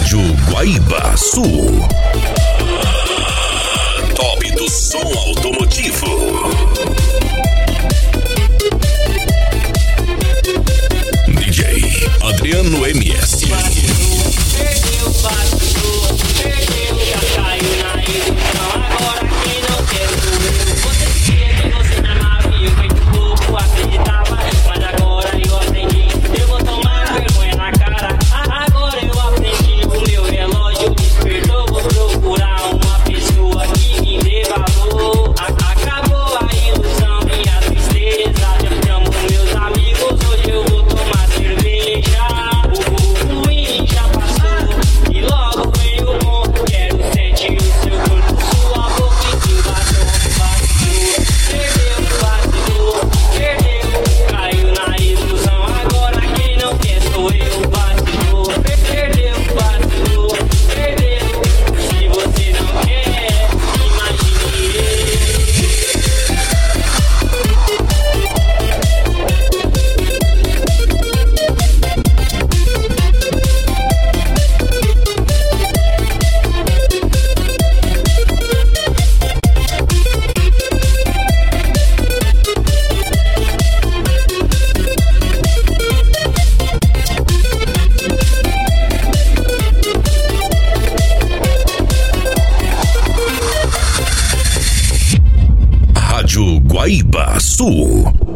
Rádio Guaíba Sul. Top do som automotivo. DJ Adriano MS. Perdeu, passou, perdeu, já caiu na ilusão. Agora quem não quer doer. Você dizia que você me amava e eu feito pouco acreditava. Mas agora eu aprendi, eu vou tomar vergonha na cara. Agora eu aprendi, o meu relógio despertou. Vou procurar uma pessoa que me dê valor. Acabou a ilusão, minha tristeza. Já chamo meus amigos, hoje eu vou tomar cerveja. O ruim já passou e logo vem o bom. Quero sentir o seu corpo, sua boca e seu batom. Vacilou, perdeu, caiu na ilusão. Agora quem não quer sou eu. Vacilou, perdeu. Se você não quer, imagine eu. Rádio Guaíba Sul.